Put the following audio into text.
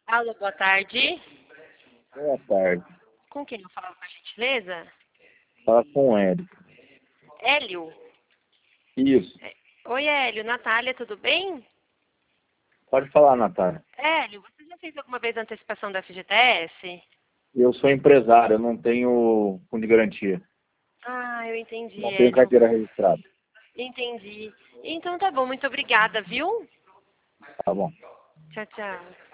Alô, boa tarde. Boa tarde. Com quem eu falo, por gentileza? Fala com o Hélio. Hélio? Isso. Oi, Hélio. Natália, tudo bem? Pode falar, Natália. Hélio, você já fez alguma vez a antecipação da FGTS? Eu sou empresário, eu não tenho fundo de garantia. Ah, eu entendi, Não tenho Hélio. carteira registrada. Entendi. Então tá bom, muito obrigada, viu? Tá bom. Tchau, tchau.